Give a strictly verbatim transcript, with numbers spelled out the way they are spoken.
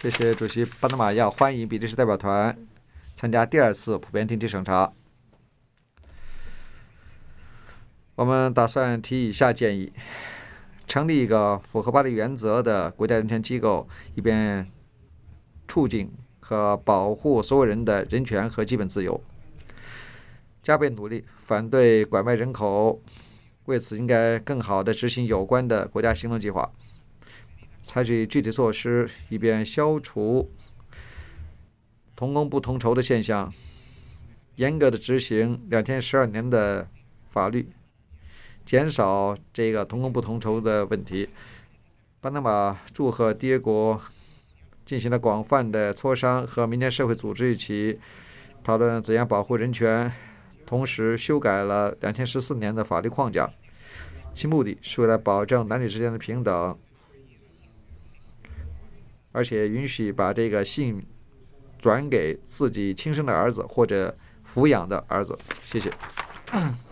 谢谢主席。巴拿马要欢迎比利时代表团参加第二次普遍听题审查。我们打算提以下建议：成立一个符合巴黎原则的国家人权机构，以便促进和保护所有人的人权和基本自由；加倍努力反对拐卖人口，为此应该更好地执行有关的国家行动计划，采取具体措施，以便消除同工不同酬的现象，严格的执行两千十二年的法律，减少这个同工不同酬的问题。巴拿马祝贺缔约国进行了广泛的磋商，和民间社会组织一起讨论怎样保护人权，同时修改了两千十四年的法律框架，其目的是为了保证男女之间的平等，而且允许把这个姓转给自己亲生的儿子或者抚养的儿子。谢谢。